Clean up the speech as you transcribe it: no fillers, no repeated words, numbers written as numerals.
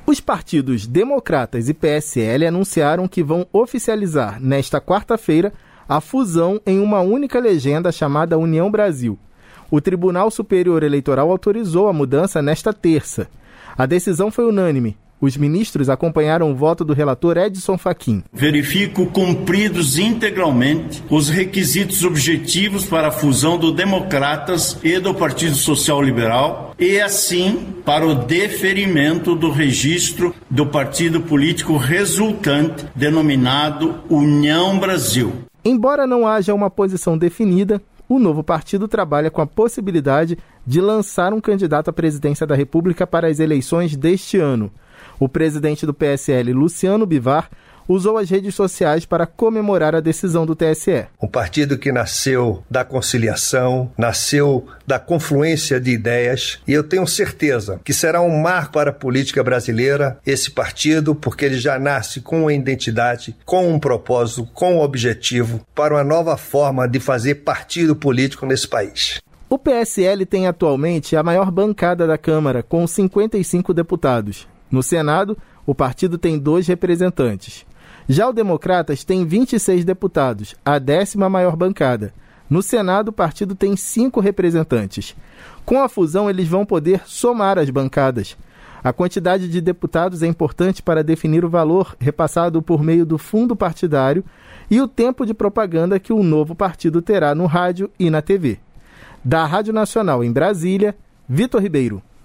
Os partidos Democratas e PSL anunciaram que vão oficializar, nesta quarta-feira, a fusão em uma única legenda chamada União Brasil. O Tribunal Superior Eleitoral autorizou a mudança nesta terça. A decisão foi unânime. Os ministros acompanharam o voto do relator Edson Fachin. Verifico cumpridos integralmente os requisitos objetivos para a fusão do Democratas e do Partido Social Liberal e, assim, para o deferimento do registro do partido político resultante, denominado União Brasil. Embora não haja uma posição definida, o novo partido trabalha com a possibilidade de lançar um candidato à presidência da República para as eleições deste ano. O presidente do PSL, Luciano Bivar, usou as redes sociais para comemorar a decisão do TSE. Um partido que nasceu da conciliação, nasceu da confluência de ideias, e eu tenho certeza que será um marco para a política brasileira esse partido, porque ele já nasce com uma identidade, com um propósito, com um objetivo para uma nova forma de fazer partido político nesse país. O PSL tem atualmente a maior bancada da Câmara, com 55 deputados. No Senado, o partido tem 2 representantes. Já o Democratas tem 26 deputados, a 10ª maior bancada. No Senado, o partido tem 5 representantes. Com a fusão, eles vão poder somar as bancadas. A quantidade de deputados é importante para definir o valor repassado por meio do fundo partidário e o tempo de propaganda que o novo partido terá no rádio e na TV. Da Rádio Nacional em Brasília, Vitor Ribeiro.